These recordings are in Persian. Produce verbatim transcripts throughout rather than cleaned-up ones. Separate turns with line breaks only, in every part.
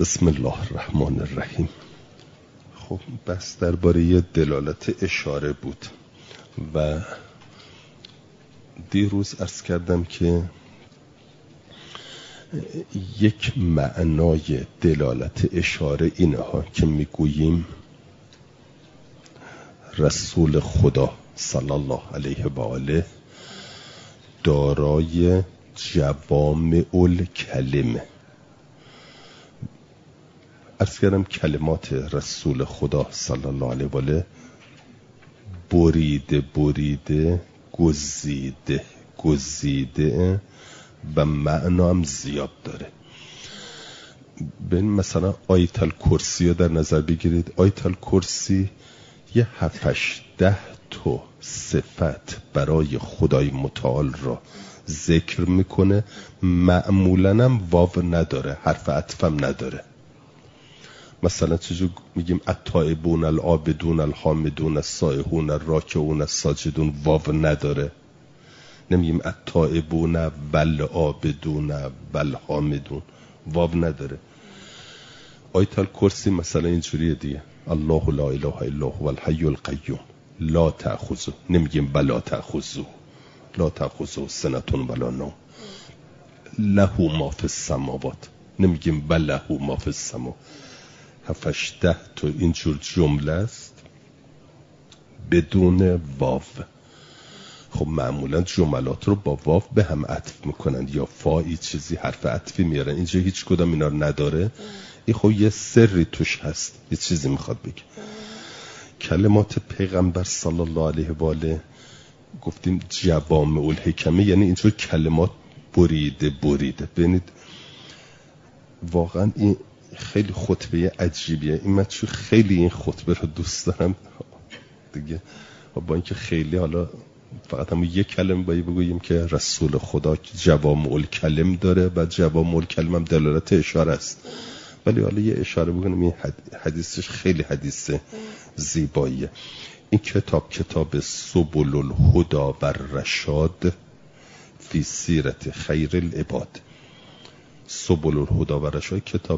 بسم الله الرحمن الرحیم. خب بس درباره دلالت اشاره بود و دیروز عرض کردم که یک معنای دلالت اشاره اینه ها که میگوییم رسول خدا صلی الله علیه و آله دارای جوامع الکلمه. عرض کردم کلمات رسول خدا صلی الله علیه و آله بریده بریده گزیده گزیده و معنا هم زیاد داره. ببین مثلا آیت الکرسی رو در نظر بگیرید. آیت الکرسی یه هفتش ده تا صفت برای خدای متعال را ذکر میکنه. معمولا هم واو نداره، حرف عطفم نداره. مثلا چجور میگیم التائبون العابدون الحامدون السائحون الراکعون الساجدون، واو نداره. نمیگیم التائبون والعابدون والحامدون، واو نداره. آیت الکرسی مثلا اینجوریه دیگه، الله لا اله الا هو الحی القیوم لا تأخذه، نمیگیم بلا تأخذه، لا تأخذه سنة ولا نوم، له ما فی السماوات، نمیگیم بله ما فی السماء. هفتش ده تا اینجور جمله است بدون واو. خب معمولا جملات رو با واو به هم عطف میکنن یا فایی چیزی حرف عطفی میارن. اینجا هیچ کدام اینا رو نداره. این خب یه سری توش هست، یه چیزی میخواد بگه. کلمات پیغمبر صلی الله علیه و آله گفتیم جوامع الحکمه، یعنی اینجور کلمات بریده بریده. ببینید واقعا این خیلی خطبه عجیبیه. این من چون خیلی این خطبه رو دوست دارم دیگه، با اینکه خیلی حالا فقط هم یک کلمه باید بگوییم که رسول خدا جوامع الکلم داره و جوامع الکلم هم دلالت اشاره است، ولی حالا یه اشاره بکنم. این حدیثش خیلی حدیث زیباییه. این کتاب کتاب سبل الهدى و الرشاد فی سیرت خیر العباد. سبل الهدى و الرشاد کتاب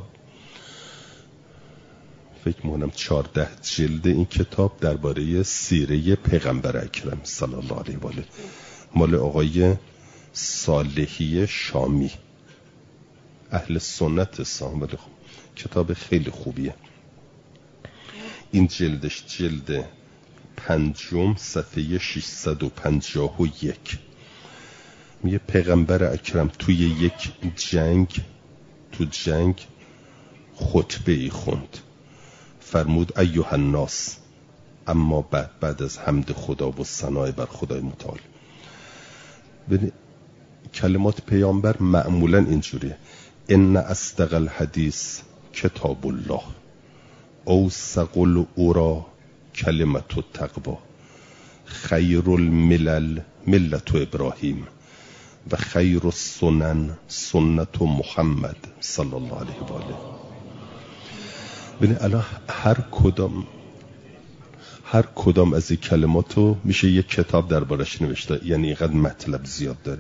فکر می‌کنم چهارده جلد. این کتاب درباره سیره پیغمبر اکرم صلی الله علیه و آله، مال آقای صالحی شامی، اهل سنت سام، ولی خب کتاب خیلی خوبیه. این جلدش جلد پنجم صفحه ششصد و پنجاه و یک. میگه پیغمبر اکرم توی یک جنگ تو جنگ خطبه ای خوند. فرمود ایها الناس، اما بعد بعد از حمد خدا و ثنای بر خدای متعال. ببین کلمات پیامبر معمولا اینجوریه: ان اصدق الحدیث کتاب الله، اوثق الاوری کلمت التقوی، خیر الملل ملت ابراهیم و خیر السنن سنت محمد صلی الله علیه و آله. ببین الان هر کدام هر کدام از این کلماتو میشه یک کتاب دربارش نوشته، یعنی اینقدر مطلب زیاد داره.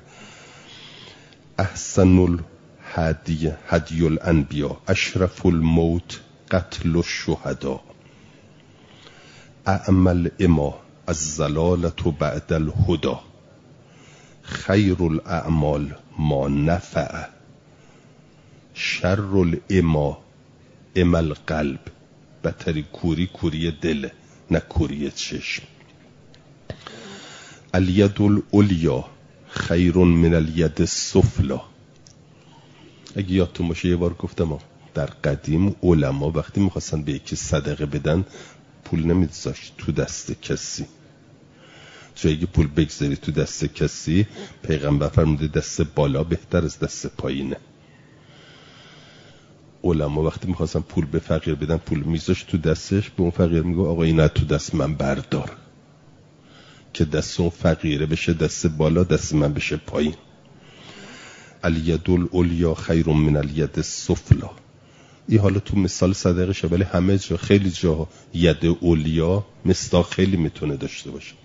احسن الهدی هدی الانبیا، اشرف الموت قتل الشهدا، اعمل اما الضلالة بعد الهدى، خیر الاعمال ما نفع، شر الاما اما القلب، بتری کوری کوری دل نه کوری چشم. الید العلیا خیر من الید السفلی. اگه یادتون باشه یه بار گفتم در قدیم علما وقتی میخواستن به یکی صدقه بدن پول نمیذاشت تو دست کسی، چون اگه پول بگذاری تو دست کسی، پیغمبر فرموده دست بالا بهتر از دست پایینه. علما وقتی میخواستن پول به فقیر بدن پول میذاشت تو دستش، به اون فقیر میگو آقا اینا تو دست من بردار که دست اون فقیره بشه دست بالا، دست من بشه پایین. الید العلیا خیر من الید السفلی. این حالا تو مثال صدقه شه، ولی همه جا خیلی جا ید علیا مصداق خیلی میتونه داشته باشه.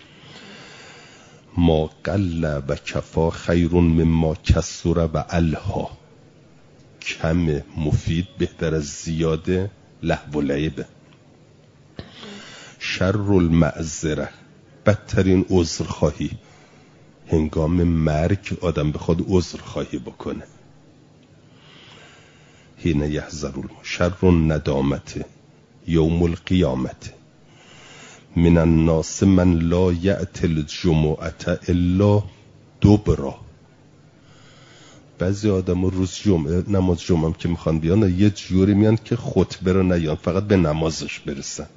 ما قل و کفا خیر مما کسر و الها. کم مفید بهتر از زیاد لهو و لعبه. شر المعذره، بدترین عذرخواهی. هنگام مرگ آدم بخواد عذرخواهی بکنه. حین یحضر شر الندامت یوم القیامت من الناس من لا یأتی الجمعة الا دبرا. بعضی آدم روز جمعه نماز جمعه هم که میخوان بیان یه جوری میان که خطبه رو نیان، فقط به نمازش برسند.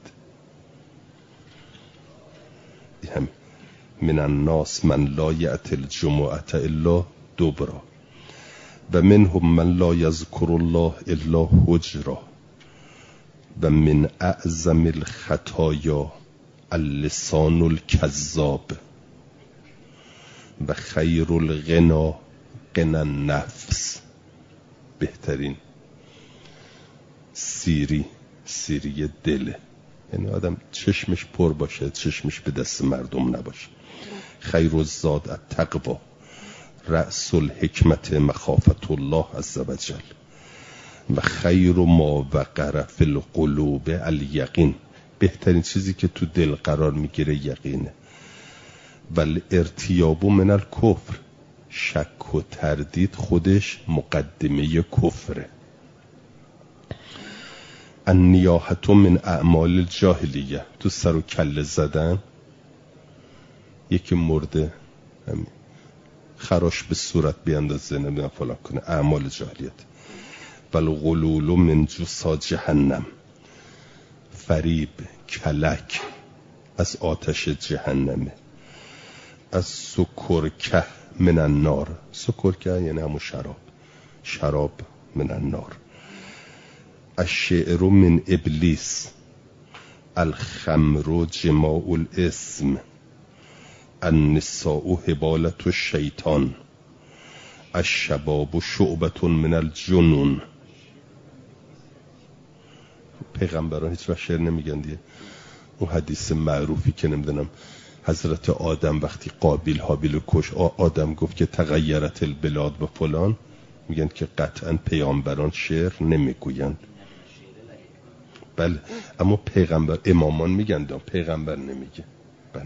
هم من الناس من لا یأتی الجمعة الا دبرا و منهم من لا یذکر الله الا هجرا و من اعظم الخطایا اللسان الکذاب و خیر الغنا غنا النفس. بهترین سیری سیری دله، یعنی آدم چشمش پر باشه، چشمش به دست مردم نباشه. خیر الزاد التقوا رأس الحکمت مخافت الله عز وجل و خیر ما وقر فی القلوب الیقین. بهترین چیزی که تو دل قرار میگیره یقینه. ولی ارتیاب من الکفر، شک و تردید خودش مقدمه کفره. النیاحة من اعمال الجاهلیه، تو سر و کله زدن. یکی مرده همین خراش به صورت بیاندازه نمیدونم فلان کنه، اعمال جاهلیت. والغلول من جوسا جهنم، فریب کلک از آتش جهنمه. از سکرکه من النار، سکرکه یعنی همون شراب، شراب من النار. الشعر من ابلیس، الخمر جماع الاسم، النساء حبالة الشیطان، الشباب شعبة من الجنون. پیغمبران هیچ وقت شعر نمیگن دیگه. اون حدیث معروفی که نمیدونم حضرت آدم وقتی قابیل حابیل کش، آدم گفت که تغیرت البلاد و فلان، میگن که قطعا پیامبران شعر نمیگویند. بله اما پیغمبر، امامان میگن دا، پیغمبر نمیگه. بله.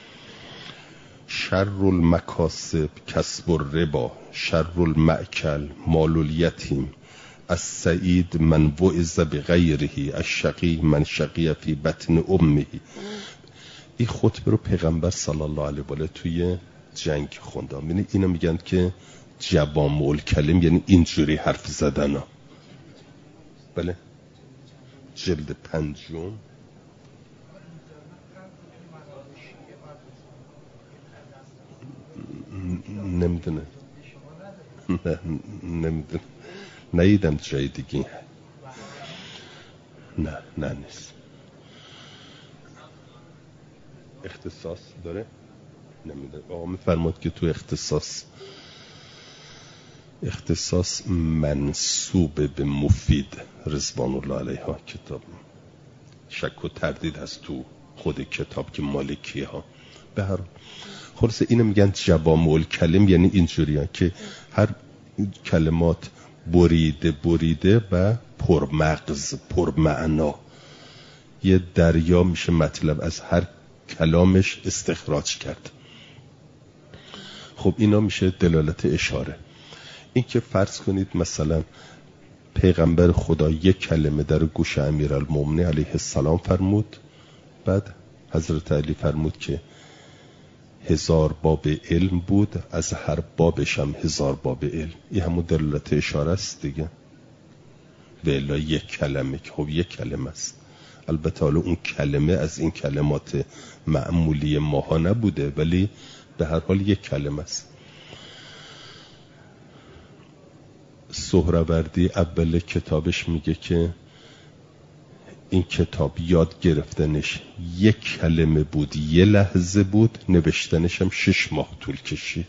شر المکاسب کسب الربا، شر المأکل مال الیتیم، السعید من وعظ بغیره، الشقی من شقی فی بطن امه. این خطبه رو پیغمبر صلی الله علیه و آله توی جنگ خوندن. یعنی اینا میگن که جوامع الکلم یعنی اینجوری حرف زدن ها. بله جلد پنجم. نمیدونه نه نمیدونه نیدم جای دیگه. نه نه نیست. اختصاص داره؟ نمیدونه. آقا میفرماد که تو اختصاص اختصاص منسوب به مفید رضوان الله علیها کتاب، شک و تردید هست تو خود کتاب که مالکی ها. به هر خلاص اینو میگن جوامع الکلم، یعنی اینجوریه که هر کلمات بریده بریده و پرمغز پرمعنا، یه دریا میشه مطلب از هر کلامش استخراج کرد. خب اینا میشه دلالت اشاره. این که فرض کنید مثلا پیغمبر خدا یک کلمه در گوش امیرالمومنین علیه السلام فرمود، بعد حضرت علی فرمود که هزار باب علم بود، از هر بابش هم هزار باب علم. این همون دلالت اشاره است دیگه. و الا یک کلمه که خب یک کلمه است. البته حالا اون کلمه از این کلمات معمولی ماها نبوده، ولی به هر حال یک کلمه است. سهروردی اول کتابش میگه که این کتاب یاد گرفتنش یک کلمه بود، یه لحظه بود، نوشتنش هم شش ماه طول کشید.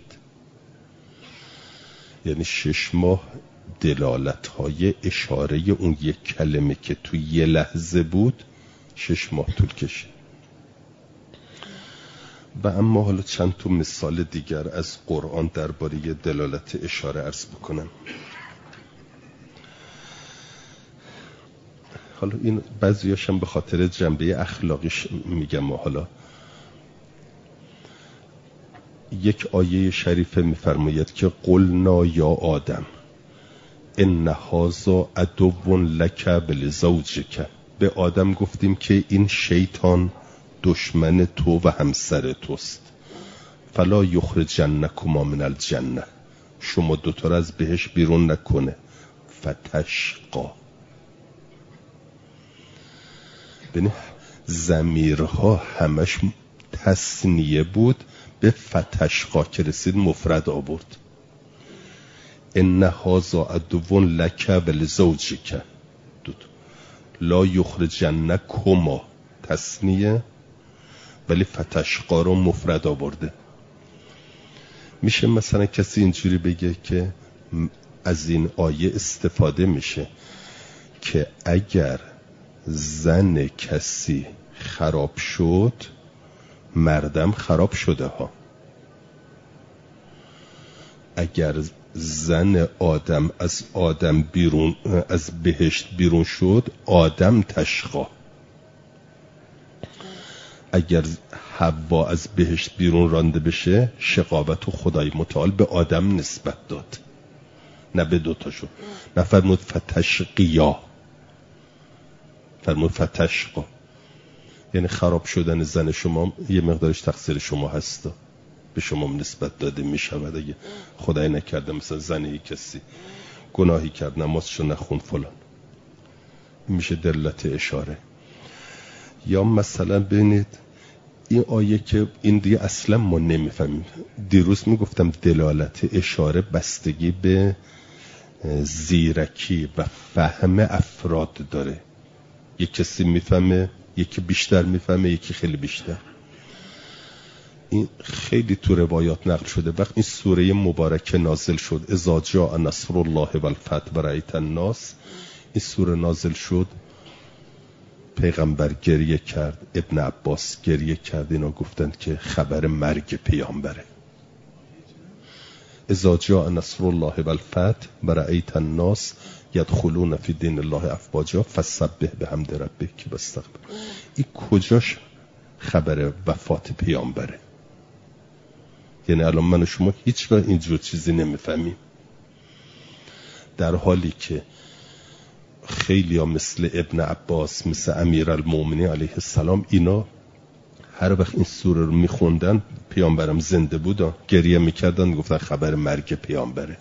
یعنی شش ماه دلالت‌های اشاره اون یک کلمه که تو یه لحظه بود شش ماه طول کشید. و اما حالا چند تا مثال دیگر از قرآن درباره دلالت اشاره عرض بکنم. حالا این بعضیاشم به خاطر جنبه اخلاقیش میگم. حالا یک آیه شریفه میفرماید که قلنا یا آدم ان هذا عدو لک ولزوجک، به آدم گفتیم که این شیطان دشمن تو و همسر توست، فلا یخرجنکما من الجنه، شما دوتا را از بهش بیرون نکنه، فتشقا. ببین ضمیرها همش تثنیه بود، به فتشقا که رسید مفرد آورد. ان هذا عدو لک ولزوجک، لا یخرجنکما تثنیه ولی فتشقا رو مفرد آورده. میشه مثلا کسی اینجوری بگه که از این آیه استفاده میشه که اگر زن کسی خراب شد مردم خراب شده ها، اگر زن آدم از آدم بیرون از بهشت بیرون شد آدم تشقا، اگر حوا از بهشت بیرون رانده بشه شقاوت و خدای متعال به آدم نسبت داد، نه به دوتاشون. نفرمود فتشقیا، فرمود فتشقا، یعنی خراب شدن زن شما یه مقدارش تقصیر شما هستا، به شما نسبت داده می شود. اگه خدای نکرده مثلا زنی کسی گناهی کرد نمازشو نخون فلان، میشه دلالت اشاره. یا مثلا ببینید این آیه که این دیگه اصلا ما نمیفهمیم. دیروز میگفتم دلالت اشاره بستگی به زیرکی و فهم افراد داره. یک کسی میفهمه، یکی بیشتر میفهمه، یکی خیلی بیشتر. این خیلی تو روایات نقل شده. وقت این سوره مبارکه نازل شد، اذا جاء نصر الله والفتح و رأیت الناس، این سوره نازل شد، پیغمبر گریه کرد، ابن عباس گریه کرد، اینا گفتند که خبر مرگ پیامبره. اذا جاء نصر الله والفتح و رأیت الناس یدخلون فی دین الله افواجا فسبح بحمد ربک واستغفر. این کجاش خبر وفات پیامبره؟ یعنی الان من و شما هیچ وقت اینجور چیزی نمیفهمیم، در حالی که خیلی ها مثل ابن عباس، مثل امیرالمومنین علیه السلام، اینا هر وقت این سوره رو میخوندن پیامبرم زنده بود گریه میکردن، گفتن خبر مرگ پیامبره.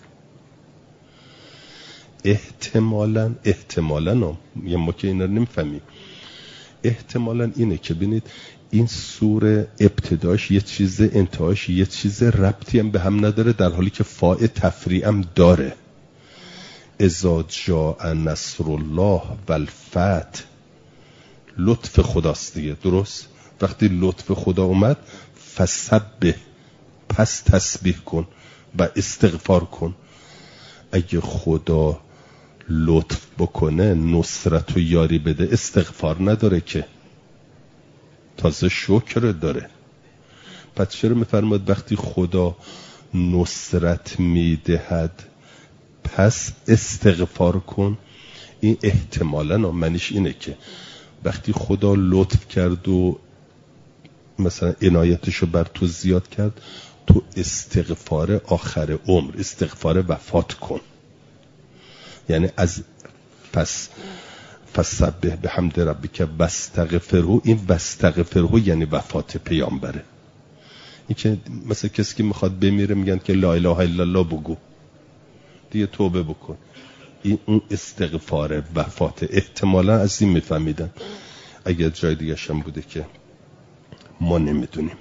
احتمالاً احتمالاً یه ما که اینا رو نمیفهمیم، احتمالاً اینه که ببینید این سوره ابتداش یه چیز، انتهاش یه چیز، ربطی هم به هم نداره، در حالی که فاء تفریع هم داره. اذا جاء نصر الله والفتح لطف خداست دیگه، درست؟ وقتی لطف خدا اومد فسبح، پس تسبیح کن و استغفار کن. اگه خدا لطف بکنه، نصرت و یاری بده، استغفار نداره که، تازه شکر داره. پس چرا میفرماد وقتی خدا نصرت میدهد پس استغفار کن؟ این احتمالاً منش اینه که وقتی خدا لطف کرد و مثلا عنایتشو بر تو زیاد کرد، تو استغفار آخر عمر، استغفار وفات کن. یعنی از پس فسبح بحمد ربک واستغفره، این واستغفره یعنی وفات پیامبره. این که مثلا کسی که میخواد بمیره میگن که لا اله الا الله بگو دیگه، توبه بکن، این اون استغفار وفات. احتمالا از این میفهمیدن، اگر جای دیگه شم بوده که ما نمیدونیم.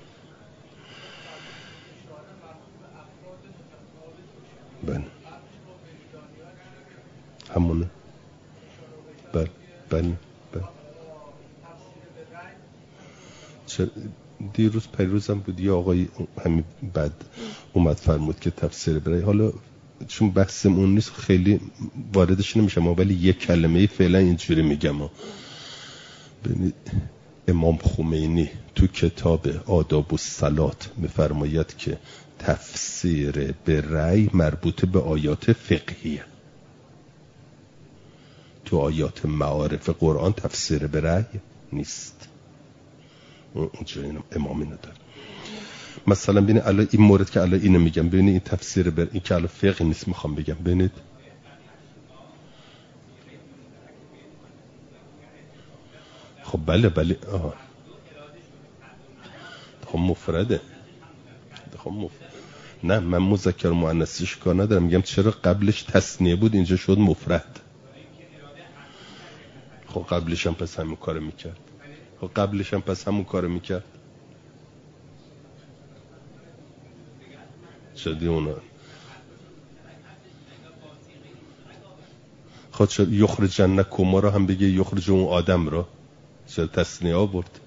بله همونه، بله بله بله. دیروز پیروزم بود یه آقای همین بعد اومد فرمود که تفسیر برای، حالا چون بحثمون نیست خیلی واردش نمیشم، ولی یک کلمه فعلا اینجوری میگم. ببینید امام خمینی تو کتاب آداب الصلات میفرماید که تفسیر به رأی مربوط به آیات فقهیه. تو آیات معارف قرآن تفسیر به رأی نیست. اونجا امام اینو داره. مثلا ببینید الان این مورد که الان اینو میگم، ببینید این تفسیر بر این که الان فقه نیست میخوام بگم، ببینید خب بله بله آها خب مفرده خب مفرد. نه من مذکر و مؤنثش کار ندارم، میگم چرا قبلش تثنیه بود اینجا شد مفرد. خب قبلش هم پس همون کارو میکرد. خب قبلش هم پس همون کارو میکرد. شدی اونا خود شد یخرجن کما رو هم بگه یخرج اون آدم رو، شد تثنیه آورد.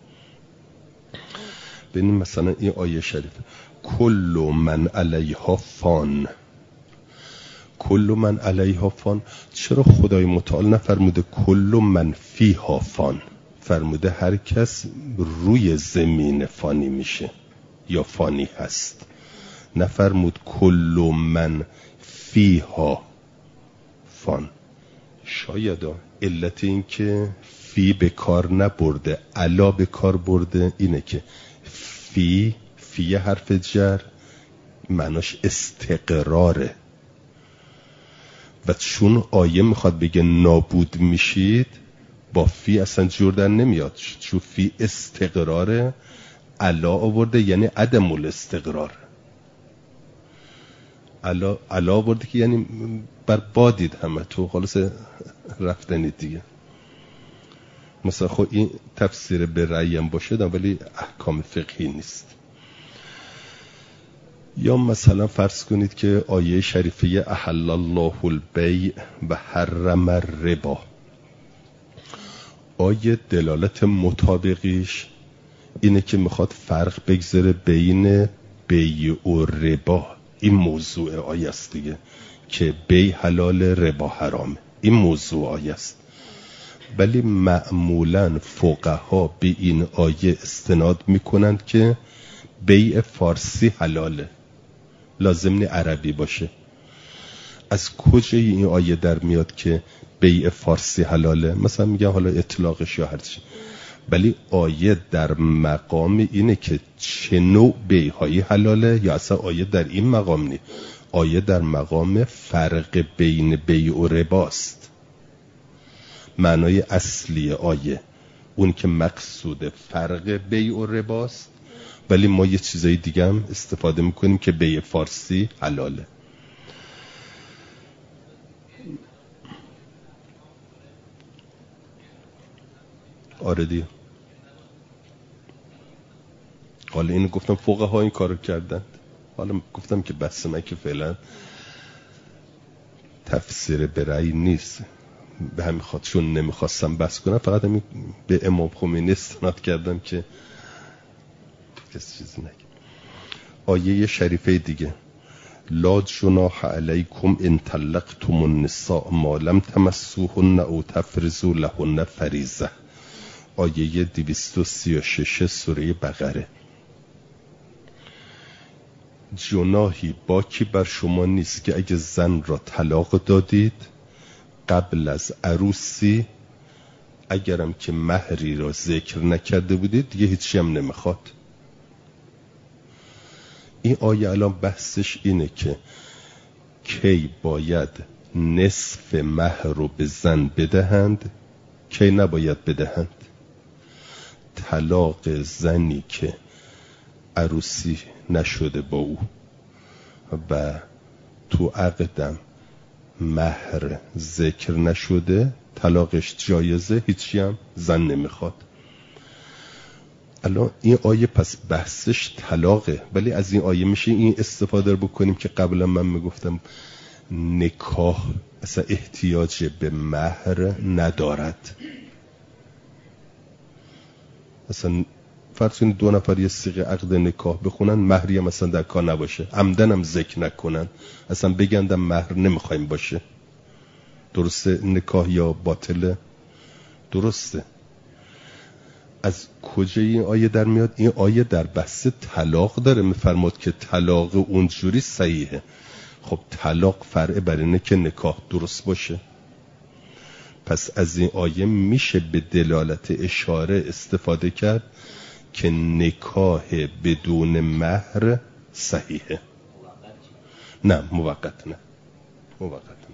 ببینیم مثلا این آیه شریف کل من علیها فان، کل من علیها فان، چرا خدای متعال نفرموده کل من فیها فان؟ فرموده هر کس روی زمین فانی میشه یا فانی هست. نفرمود کل من فیها فان. شاید علت این که فی به کار نبرده علا به کار برده اینه که فی فی حرف جر معناش استقراره و چون آیه میخواد بگه نابود میشید با فی اصلا جور در نمیاد، چون فی استقراره، علا آورده یعنی عدم الاستقرار. علا علا آورده که یعنی بر بادید همه تو خلاص رفتنید دیگه. مثلا خب این تفسیر به رأی هم باشه ولی احکام فقهی نیست. یا مثلا فرض کنید که آیه شریفه احل الله البیع و حرم الربا، آیه دلالت مطابقیش اینه که میخواد فرق بگذاره بین بیع و ربا. این موضوع آیه است دیگه که بیع حلال ربا حرامه، این موضوع آیه است. ولی معمولاً فقها به این آیه استناد میکنند که بیع فارسی حلاله، لازم نی عربی باشه. از کجا این آیه در میاد که بیع فارسی حلاله؟ مثلا میگه حالا اطلاقش یا هرچی، ولی آیه در مقام اینه که چه نوع بیع هایی حلاله، یا اصلا آیه در این مقام نی، آیه در مقام فرق بین بیع و رباست. معنای اصلی آیه اون که مقصود فرق بیع و رباست، ولی ما یه چیزای دیگه هم استفاده میکنیم که بیع فارسی حلاله. آره دیگه. حالا اینو گفتم فقها این کارو کردن، حالا گفتم که بحث من که فعلا تفسیر به رأی نیست، به همین خاطر چون نمیخواستم بحث کنم فقط همین به امام خمینی استناد کردم که کسی چیزی نگه. آیه شریفه دیگه لا جناح علیکم ان طلقتم النساء ما لم تمسوهن او تفرضوا لهن فریضه، آیه دویست و سی و شش سوره بقره. جناحی باکی بر شما نیست که اگه زن را طلاق دادید قبل از عروسی، اگرم که مهری را ذکر نکرده بودید دیگه هیچی هم نمیخواد. این آیه الان بحثش اینه که کی باید نصف مهر رو به زن بدهند، کی نباید بدهند. طلاق زنی که عروسی نشده با او و تو عقدم مهر ذکر نشده طلاقش جایزه، هیچی هم زن نمیخواد. الان این آیه پس بحثش طلاقه، ولی از این آیه میشه این استفاده رو بکنیم که قبلا من میگفتم نکاح اصلا احتیاج به مهر ندارد. اصلا فرض کنید دو نفر یه صیغه عقد نکاح بخونن، مهری هم اصلا در کار نباشه، عمدن هم ذکر نکنن، اصلا بگندم مهر نمیخوایم باشه، درسته؟ نکاح یا باطله؟ درسته. از کجا این آیه در میاد؟ این آیه در بحث طلاق داره میفرماد که طلاق اونجوری صحیحه. خب طلاق فرع بر اینه که نکاح درست باشه. پس از این آیه میشه به دلالت اشاره استفاده کرد که نکاح بدون مهر صحیحه. نه موقت نه موقت نه.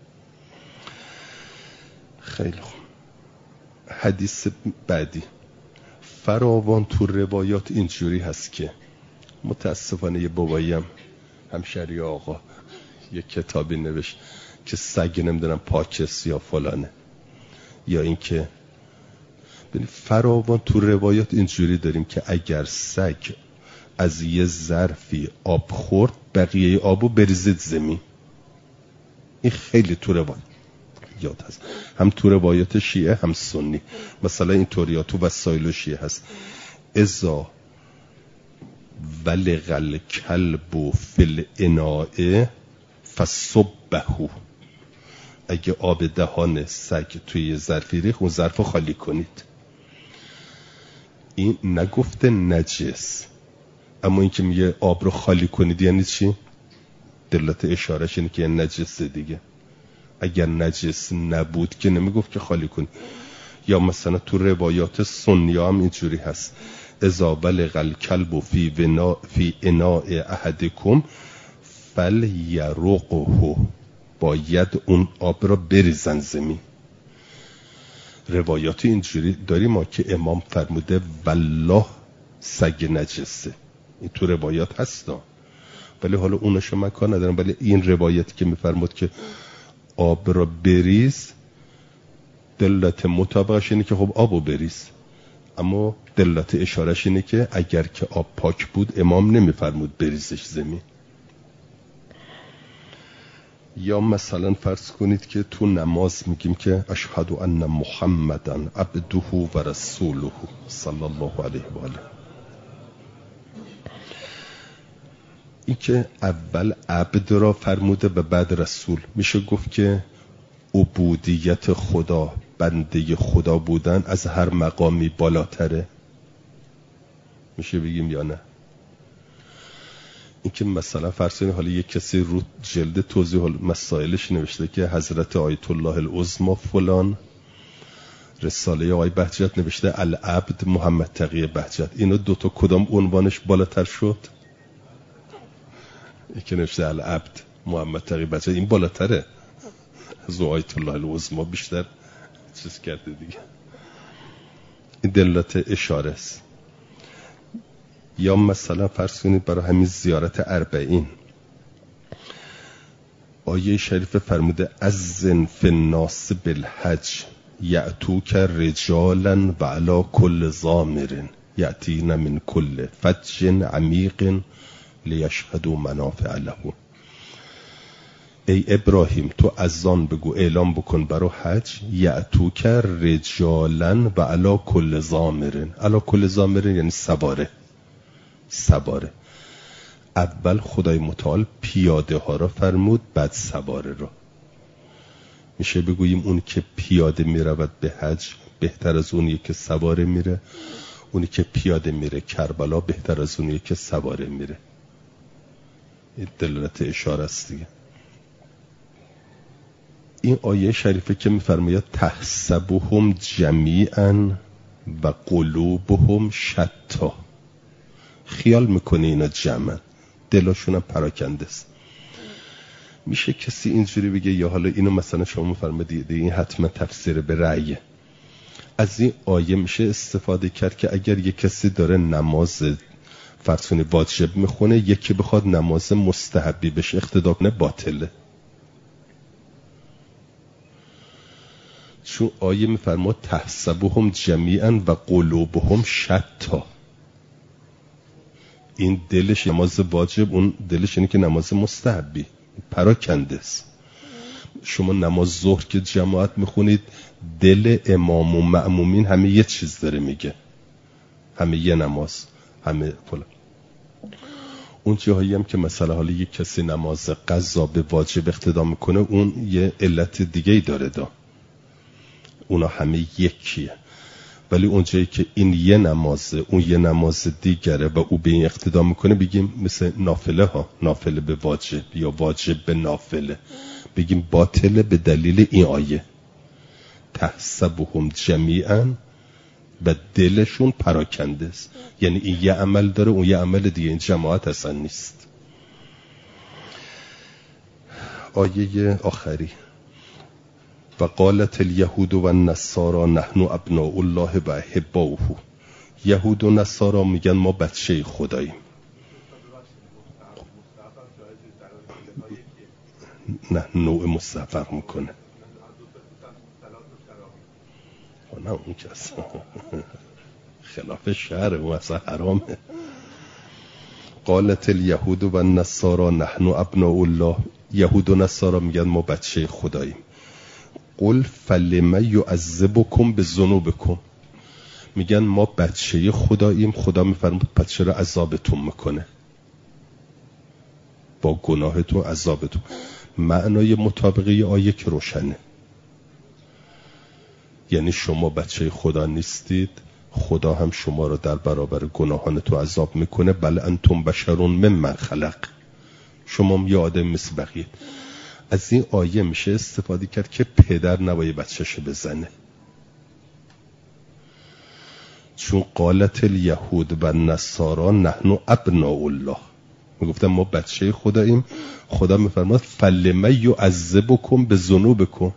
خیلی خوب. حدیث بعدی فراوان تو روایات اینجوری هست که متاسفانه یه باباییم همشری آقا یه کتابی نوشت که سگ نمیدونم پاکس یا فلانه، یا اینکه فراوان تو روایات اینجوری داریم که اگر سگ از یه ظرفی آب خورد بقیه آبو بریزید زمین. این خیلی تو روایات یاد هست، هم تو روایات شیعه هم سنی. مثلا این طوریا تو وسایل شیعه هست ازا ولغ الکلب فی الاناء فصبه، اگه آب دهان سگ توی ظرفی ریخت اون ظرفو خالی کنید. این نگفته نجس، اما این که میگه آب رو خالی کنید یعنی چی؟ دلالت اشارهش اینه که یه نجسه دیگه. اگر نجس نبود که نمیگفت که خالی کنید. یا مثلا تو روایات سنی هم اینجوری هست اذا بلغ الکلب فی ونا فی اناء احدکم فلیرقه، باید اون آب را بریزن زمین. روایات اینجوری داریم ما که امام فرموده والله سگ نجسه، این تو روایات هستا، ولی حالا اونشو من کار ندارم. ولی این روایتی که میفرمود که آب را بریز دلالت مطابقش اینه که خب آبو بریز، اما دلالت اشارش اینه که اگر که آب پاک بود امام نمیفرمود بریزش زمین. یا مثلا فرض کنید که تو نماز میگیم که اشهد ان محمدن عبده و رسوله صلی الله علیه و آله. این که اول عبد را فرموده و بعد رسول، میشه گفت که عبودیت خدا، بنده خدا بودن از هر مقامی بالاتره، میشه بگیم یا نه؟ این که مثلا فرض کنید حالا یک کسی رو جلد توضیح مسائلش نوشته که حضرت آیت الله العظمی فلان، رساله آقای بهجت نوشته العبد محمد تقی بهجت، اینو دوتا کدام عنوانش بالاتر شد؟ این که نوشته العبد محمد تقی بهجت این بالاتره از آیت الله العظمی، بیشتر چیز کرده دیگه. این دلالت اشاره است. یا مثلا فرض کنید برای همین زیارت اربعین آیه شریف فرموده اذن فی الناس بالحج یأتوک رجالا و علی کل ضامر یأتین من کل فج عمیق لیشهدوا منافع له. ای ابراهیم تو اذان بگو، اعلام بکن برای حج یأتوک رجالا و علی کل ضامر. علی کل ضامر یعنی سواره. سواره اول خدای متعال پیاده ها را فرمود بعد سواره را. میشه بگوییم اون که پیاده میرود به حج بهتر از اونی که سواره میره، اونی که پیاده میره کربلا بهتر از اونی که سواره میره. این دلالت اشاره است دیگه. این آیه شریفه که میفرماید تحسبهم جمیعا و قلوبهم شتا، خیال میکنه اینا جمعن دلاشون هم پراکنده است. میشه کسی اینجوری بگه یا حالا اینو مثلا شما فرمودید این حتما تفسیر به رأیه. از این آیه میشه استفاده کرد که اگر یک کسی داره نماز فرض کنید واجب میخونه، یکی بخواد نماز مستحبی بشه اقتدا کنه باطله، چون آیه میفرماد تحسبهم جمیعا و قلوبهم شتا. این دلش نماز واجب، اون دلش اینه که نماز مستحبی، پراکنده است. شما نماز ظهر که جماعت میخونید دل امام و مأمومین همه یه چیز داره میگه، همه یه نماز، همه فلان. اون جاهایی هم که مثلا حالا یک کسی نماز قضا به واجب اقتدا میکنه اون یه علت دیگه ای داره دا، اونا همه یکیه. ولی اونجایی که این یه نمازه اون یه نماز دیگره و او به این اقتدا میکنه بگیم مثل نافله ها، نافله به واجب یا واجب به نافله، بگیم باطله به دلیل این آیه. تحسبهم جمیعا و دلشون پراکنده است. یعنی این یه عمل داره اون یه عمل دیگه، این جماعت اصلا نیست. آیه آخری و قالت الیهود و النصارى نحن ابناء الله و احباؤه. یهود و نصارا میگن ما بچه خداییم. نه نوع مستفر میکنه نه اون کس خلاف شهر اون اصلا حرامه. قالت الیهود و النصارى نحن ابناء الله. یهود و نصارا میگن ما بچه خداییم. قل فلم یعذبکم بذنوبکم. میگن ما بچه خداییم، خدا میفرماید پس چرا عذابتون میکنه؟ با گناهتون عذابتون. معنای مطابقی آیه که روشنه، یعنی شما بچه خدا نیستید، خدا هم شما را در برابر گناهانتون عذاب میکنه. بل انتم بشرون ممن خلق. شما هم یه آدم مثل بقیه. از این آیه میشه استفاده کرد که پدر نباید بچه‌ش بزنه، چون قالت الیهود و النصارى نحن ابناء الله. میگفتن ما بچه خداییم، خدا میفرماد فلم یعذبکم بذنوبکم.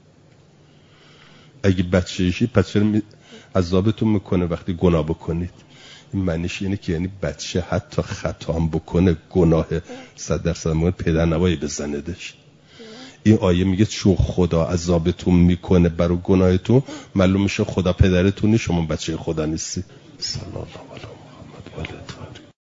اگه بچه‌شی پس چرا عذابتون میکنه وقتی گناه بکنید؟ این معنیش اینه که یعنی بچه حتی خطا هم بکنه گناه صد درصد مورد پدر نباید بزندش. این آیه میگه چون خدا عذابتون میکنه برای گناهتون، معلوم میشه خدا پدرتون نیست، شما بچه خدا نیستی. سلام علیکم.